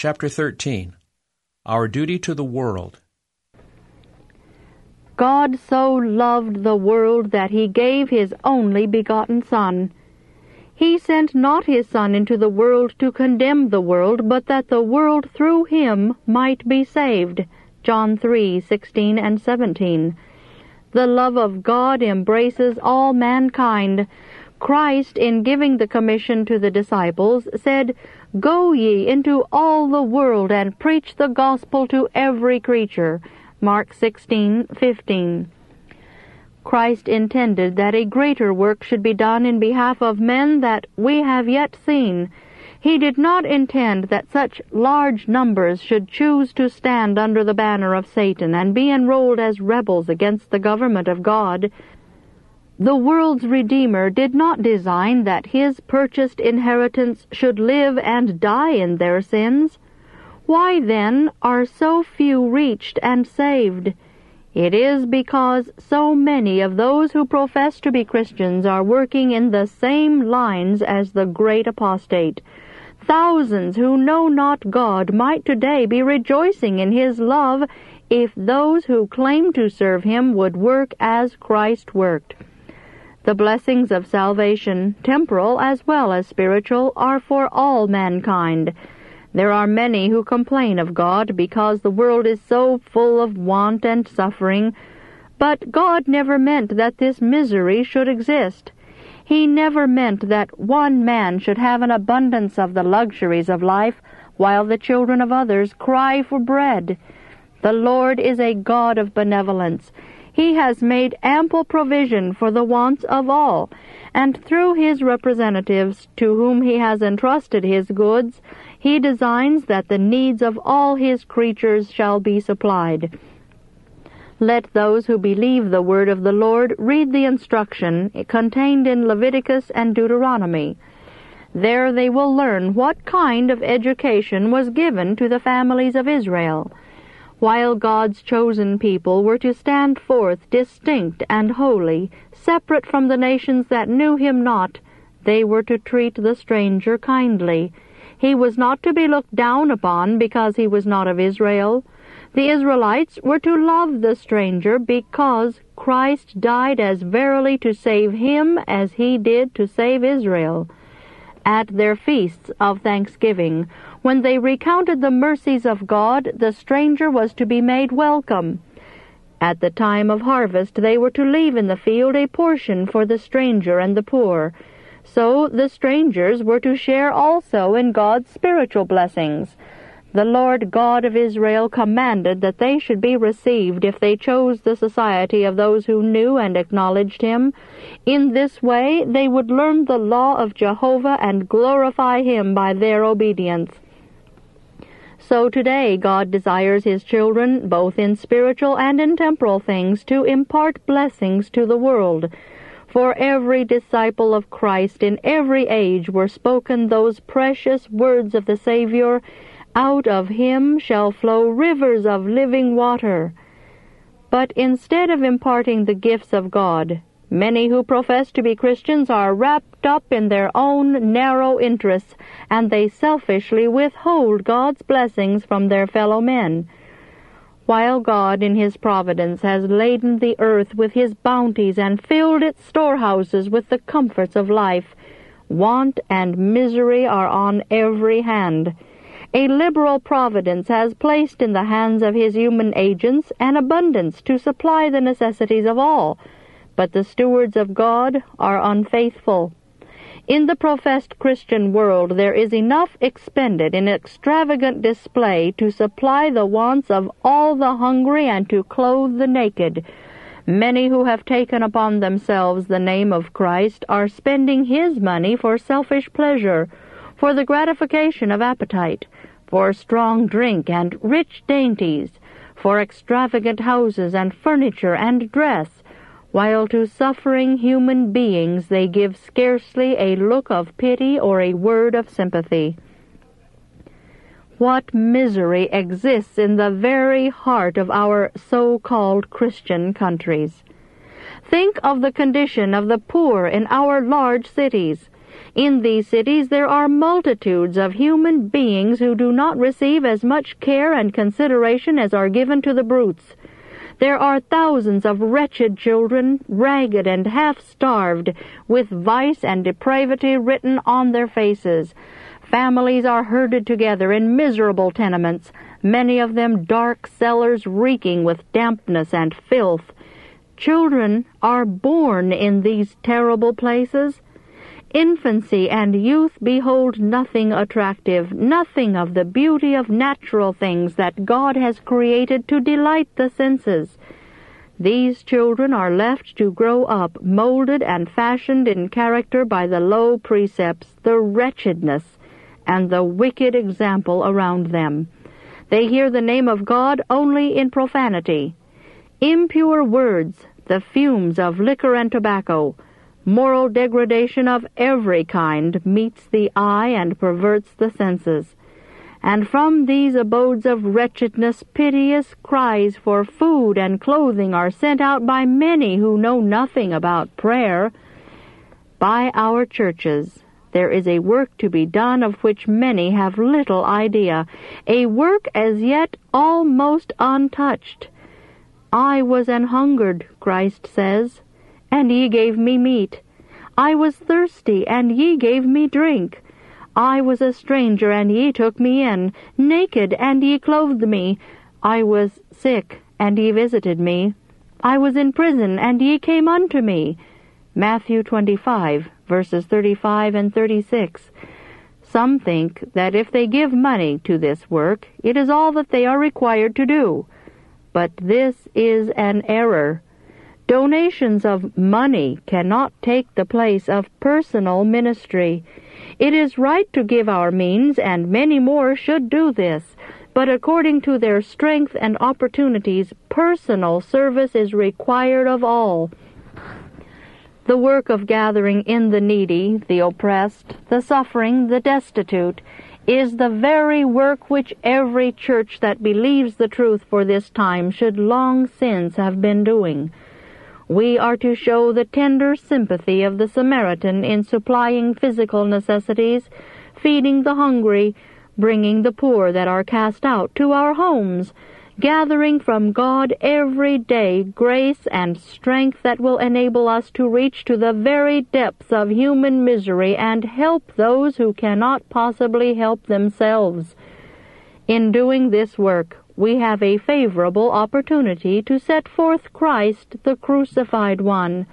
Chapter 13. Our Duty to the World. God so loved the world that he gave his only begotten Son. He sent not his Son into the world to condemn the world, but that the world through him might be saved. John 3:16 and 17. The love of God embraces all mankind. Christ, in giving the commission to the disciples, said, "Go ye into all the world and preach the gospel to every creature." Mark 16:15. Christ intended that a greater work should be done in behalf of men that we have yet seen. He did not intend that such large numbers should choose to stand under the banner of Satan and be enrolled as rebels against the government of God. The world's Redeemer did not design that his purchased inheritance should live and die in their sins. Why, then, are so few reached and saved? It is because so many of those who profess to be Christians are working in the same lines as the great apostate. Thousands who know not God might today be rejoicing in his love if those who claim to serve him would work as Christ worked. The blessings of salvation, temporal as well as spiritual, are for all mankind. There are many who complain of God because the world is so full of want and suffering, but God never meant that this misery should exist. He never meant that one man should have an abundance of the luxuries of life, while the children of others cry for bread. The Lord is a God of benevolence. He has made ample provision for the wants of all, and through his representatives, to whom he has entrusted his goods, he designs that the needs of all his creatures shall be supplied. Let those who believe the word of the Lord read the instruction contained in Leviticus and Deuteronomy. There they will learn what kind of education was given to the families of Israel. While God's chosen people were to stand forth distinct and holy, separate from the nations that knew him not, they were to treat the stranger kindly. He was not to be looked down upon because he was not of Israel. The Israelites were to love the stranger because Christ died as verily to save him as he did to save Israel. At their feasts of thanksgiving, when they recounted the mercies of God, the stranger was to be made welcome. At the time of harvest, they were to leave in the field a portion for the stranger and the poor. So the strangers were to share also in God's spiritual blessings. The Lord God of Israel commanded that they should be received if they chose the society of those who knew and acknowledged him. In this way they would learn the law of Jehovah and glorify him by their obedience. So today God desires his children, both in spiritual and in temporal things, to impart blessings to the world. For every disciple of Christ in every age were spoken those precious words of the Savior, "Out of him shall flow rivers of living water." But instead of imparting the gifts of God, many who profess to be Christians are wrapped up in their own narrow interests, and they selfishly withhold God's blessings from their fellow men. While God in his providence has laden the earth with his bounties and filled its storehouses with the comforts of life, want and misery are on every hand. A liberal providence has placed in the hands of his human agents an abundance to supply the necessities of all, but the stewards of God are unfaithful. In the professed Christian world there is enough expended in extravagant display to supply the wants of all the hungry and to clothe the naked. Many who have taken upon themselves the name of Christ are spending his money for selfish pleasure, for the gratification of appetite, for strong drink and rich dainties, for extravagant houses and furniture and dress, while to suffering human beings they give scarcely a look of pity or a word of sympathy. What misery exists in the very heart of our so-called Christian countries! Think of the condition of the poor in our large cities. In these cities there are multitudes of human beings who do not receive as much care and consideration as are given to the brutes. There are thousands of wretched children, ragged and half-starved, with vice and depravity written on their faces. Families are herded together in miserable tenements, many of them dark cellars reeking with dampness and filth. Children are born in these terrible places. Infancy and youth behold nothing attractive, nothing of the beauty of natural things that God has created to delight the senses. These children are left to grow up, molded and fashioned in character by the low precepts, the wretchedness, and the wicked example around them. They hear the name of God only in profanity. Impure words, the fumes of liquor and tobacco, moral degradation of every kind meets the eye and perverts the senses. And from these abodes of wretchedness piteous cries for food and clothing are sent out by many who know nothing about prayer. By our churches there is a work to be done of which many have little idea, a work as yet almost untouched. I was an hungered, Christ says, and ye gave me meat. I was thirsty, and ye gave me drink. I was a stranger, and ye took me in, naked, and ye clothed me. I was sick, and ye visited me. I was in prison, and ye came unto me. Matthew 25, verses 35 and 36. Some think that if they give money to this work, it is all that they are required to do. But this is an error. Donations of money cannot take the place of personal ministry. It is right to give our means, and many more should do this, but according to their strength and opportunities, personal service is required of all. The work of gathering in the needy, the oppressed, the suffering, the destitute, is the very work which every church that believes the truth for this time should long since have been doing. We are to show the tender sympathy of the Samaritan in supplying physical necessities, feeding the hungry, bringing the poor that are cast out to our homes, gathering from God every day grace and strength that will enable us to reach to the very depths of human misery and help those who cannot possibly help themselves. In doing this work, we have a favorable opportunity to set forth Christ, the crucified one.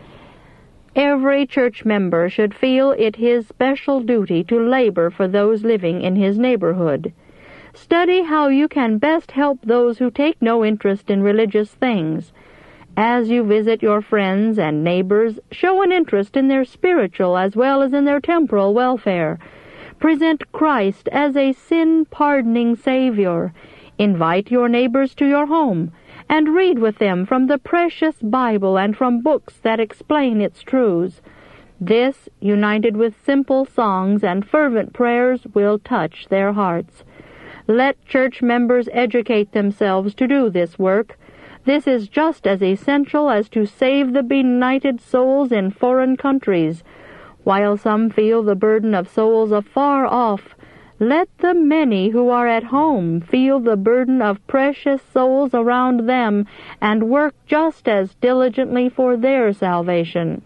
Every church member should feel it his special duty to labor for those living in his neighborhood. Study how you can best help those who take no interest in religious things. As you visit your friends and neighbors, show an interest in their spiritual as well as in their temporal welfare. Present Christ as a sin-pardoning Savior. Invite your neighbors to your home, and read with them from the precious Bible and from books that explain its truths. This, united with simple songs and fervent prayers, will touch their hearts. Let church members educate themselves to do this work. This is just as essential as to save the benighted souls in foreign countries. While some feel the burden of souls afar off, let the many who are at home feel the burden of precious souls around them and work just as diligently for their salvation.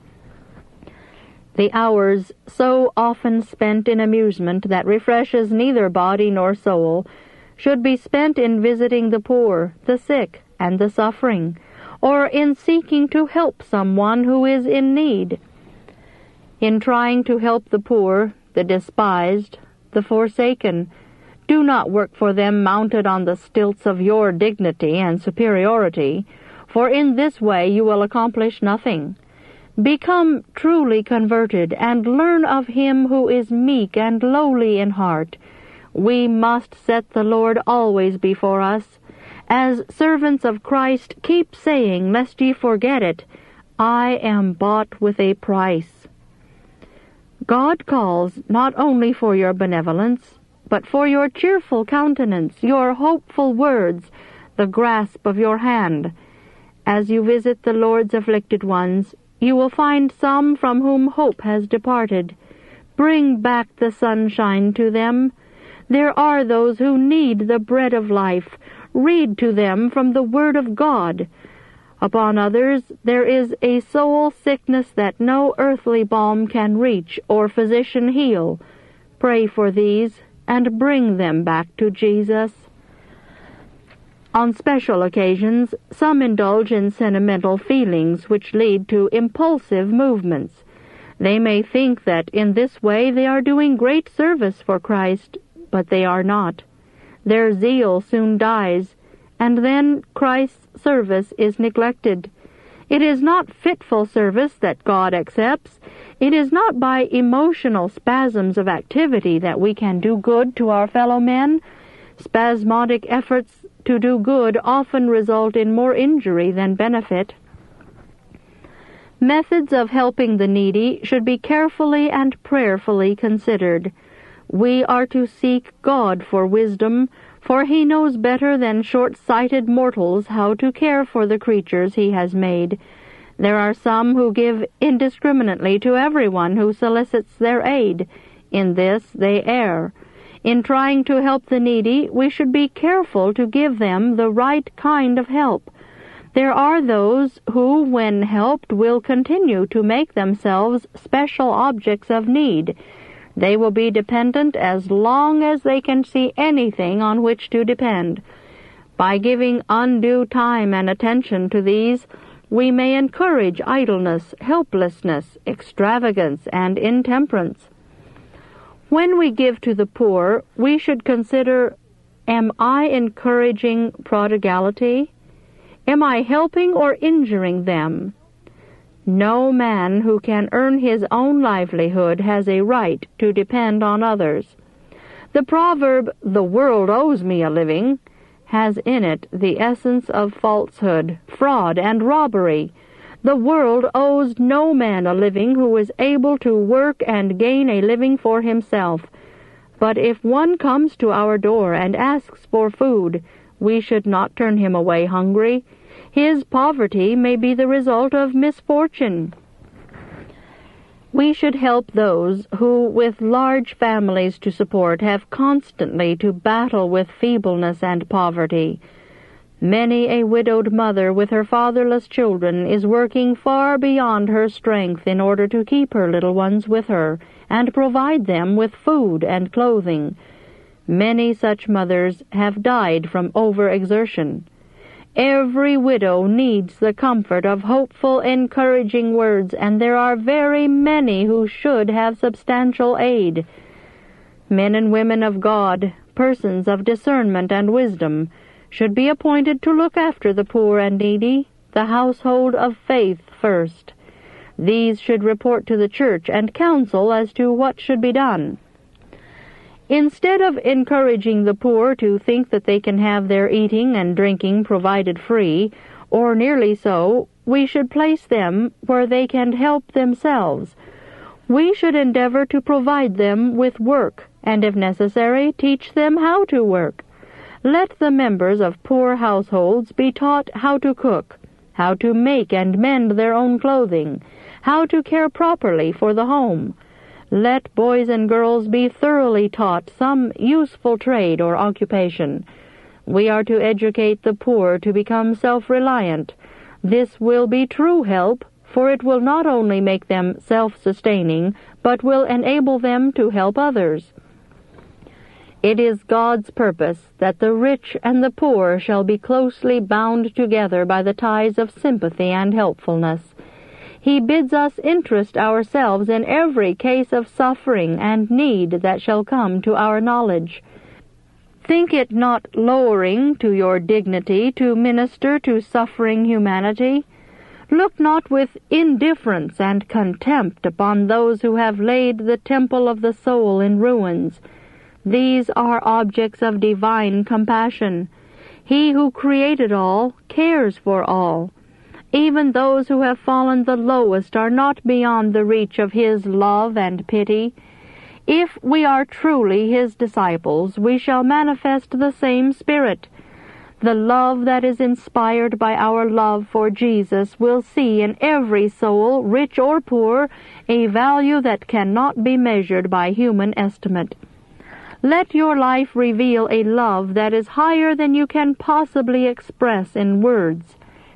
The hours so often spent in amusement that refreshes neither body nor soul should be spent in visiting the poor, the sick, and the suffering, or in seeking to help someone who is in need. In trying to help the poor, the despised, the forsaken, do not work for them mounted on the stilts of your dignity and superiority, for in this way you will accomplish nothing. Become truly converted, and learn of him who is meek and lowly in heart. We must set the Lord always before us. As servants of Christ, keep saying, lest ye forget it, I am bought with a price. God calls not only for your benevolence, but for your cheerful countenance, your hopeful words, the grasp of your hand. As you visit the Lord's afflicted ones, you will find some from whom hope has departed. Bring back the sunshine to them. There are those who need the bread of life. Read to them from the Word of God. Upon others there is a soul sickness that no earthly balm can reach or physician heal. Pray for these and bring them back to Jesus. On special occasions, some indulge in sentimental feelings which lead to impulsive movements. They may think that in this way they are doing great service for Christ, but they are not. Their zeal soon dies, and then Christ's service is neglected. It is not fitful service that God accepts. It is not by emotional spasms of activity that we can do good to our fellow men. Spasmodic efforts to do good often result in more injury than benefit. Methods of helping the needy should be carefully and prayerfully considered. We are to seek God for wisdom, for He knows better than short-sighted mortals how to care for the creatures He has made. There are some who give indiscriminately to everyone who solicits their aid. In this they err. In trying to help the needy, we should be careful to give them the right kind of help. There are those who, when helped, will continue to make themselves special objects of need. They will be dependent as long as they can see anything on which to depend. By giving undue time and attention to these, we may encourage idleness, helplessness, extravagance, and intemperance. When we give to the poor, we should consider, am I encouraging prodigality? Am I helping or injuring them? No man who can earn his own livelihood has a right to depend on others. The proverb, "The world owes me a living," has in it the essence of falsehood, fraud, and robbery. The world owes no man a living who is able to work and gain a living for himself. But if one comes to our door and asks for food, we should not turn him away hungry. His poverty may be the result of misfortune. We should help those who, with large families to support, have constantly to battle with feebleness and poverty. Many a widowed mother with her fatherless children is working far beyond her strength in order to keep her little ones with her and provide them with food and clothing. Many such mothers have died from overexertion. Every widow needs the comfort of hopeful, encouraging words, and there are very many who should have substantial aid. Men and women of God, persons of discernment and wisdom, should be appointed to look after the poor and needy, the household of faith first. These should report to the church and counsel as to what should be done. Instead of encouraging the poor to think that they can have their eating and drinking provided free, or nearly so, we should place them where they can help themselves. We should endeavor to provide them with work, and if necessary, teach them how to work. Let the members of poor households be taught how to cook, how to make and mend their own clothing, how to care properly for the home. Let boys and girls be thoroughly taught some useful trade or occupation. We are to educate the poor to become self-reliant. This will be true help, for it will not only make them self-sustaining, but will enable them to help others. It is God's purpose that the rich and the poor shall be closely bound together by the ties of sympathy and helpfulness. He bids us interest ourselves in every case of suffering and need that shall come to our knowledge. Think it not lowering to your dignity to minister to suffering humanity. Look not with indifference and contempt upon those who have laid the temple of the soul in ruins. These are objects of divine compassion. He who created all cares for all. Even those who have fallen the lowest are not beyond the reach of His love and pity. If we are truly His disciples, we shall manifest the same spirit. The love that is inspired by our love for Jesus will see in every soul, rich or poor, a value that cannot be measured by human estimate. Let your life reveal a love that is higher than you can possibly express in words.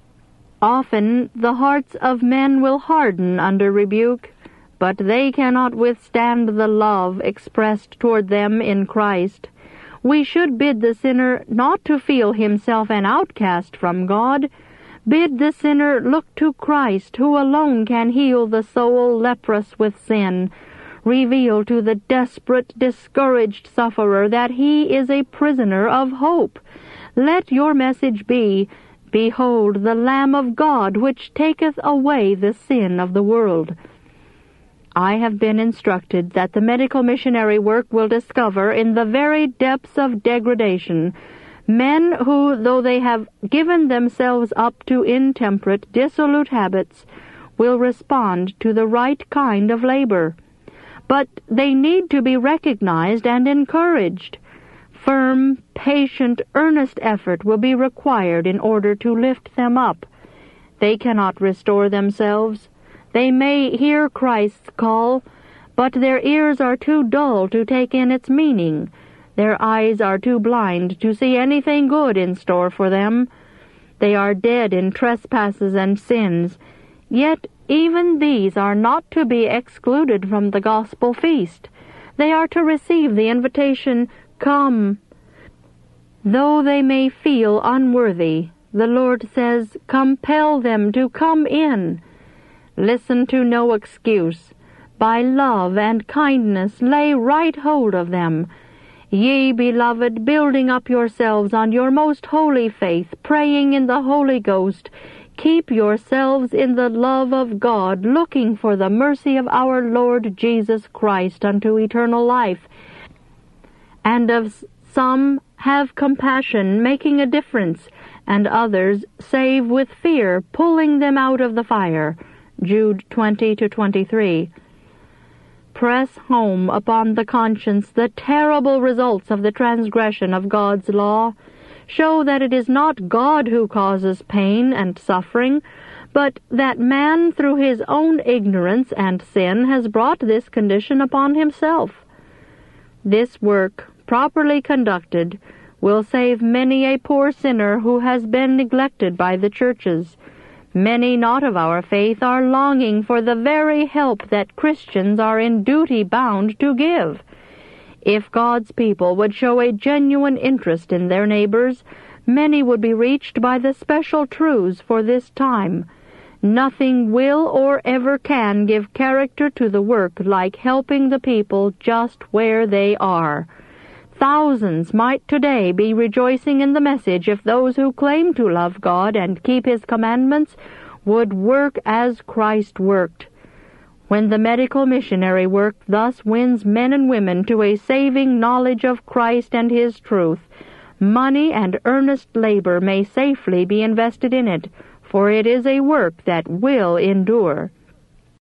Often the hearts of men will harden under rebuke, but they cannot withstand the love expressed toward them in Christ. We should bid the sinner not to feel himself an outcast from God. Bid the sinner look to Christ, who alone can heal the soul leprous with sin. Reveal to the desperate, discouraged sufferer that he is a prisoner of hope. Let your message be, "Behold the Lamb of God, which taketh away the sin of the world." I have been instructed that the medical missionary work will discover in the very depths of degradation men who, though they have given themselves up to intemperate, dissolute habits, will respond to the right kind of labor. But they need to be recognized and encouraged. Firm, patient, earnest effort will be required in order to lift them up. They cannot restore themselves. They may hear Christ's call, but their ears are too dull to take in its meaning. Their eyes are too blind to see anything good in store for them. They are dead in trespasses and sins. Yet even these are not to be excluded from the gospel feast. They are to receive the invitation, "Come." Though they may feel unworthy, the Lord says, "Compel them to come in." Listen to no excuse. By love and kindness lay right hold of them. Ye, beloved, building up yourselves on your most holy faith, praying in the Holy Ghost, keep yourselves in the love of God, looking for the mercy of our Lord Jesus Christ unto eternal life. And of some have compassion, making a difference, and others save with fear, pulling them out of the fire. Jude 20-23. Press home upon the conscience the terrible results of the transgression of God's law. Show that it is not God who causes pain and suffering, but that man through his own ignorance and sin has brought this condition upon himself. This work, properly conducted, will save many a poor sinner who has been neglected by the churches. Many not of our faith are longing for the very help that Christians are in duty bound to give. If God's people would show a genuine interest in their neighbors, many would be reached by the special truths for this time. Nothing will or ever can give character to the work like helping the people just where they are. Thousands might today be rejoicing in the message if those who claim to love God and keep His commandments would work as Christ worked. When the medical missionary work thus wins men and women to a saving knowledge of Christ and His truth, money and earnest labor may safely be invested in it, for it is a work that will endure.